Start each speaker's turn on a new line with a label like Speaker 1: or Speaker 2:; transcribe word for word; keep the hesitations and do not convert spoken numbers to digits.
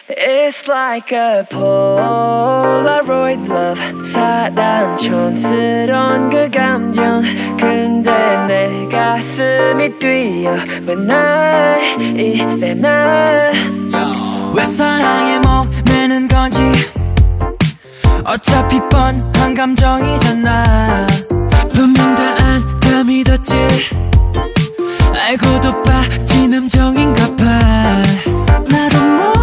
Speaker 1: It's like a Polaroid love 사랑 촌스러운 그 감정 근데 내 가슴이 뛰어 왜 날 이래 난
Speaker 2: 왜 사랑에 목매는 건지 어차피 뻔한 감정이잖아 분명 다 안 다 믿었지 알고도 빠진 함정인가 봐 나도 뭐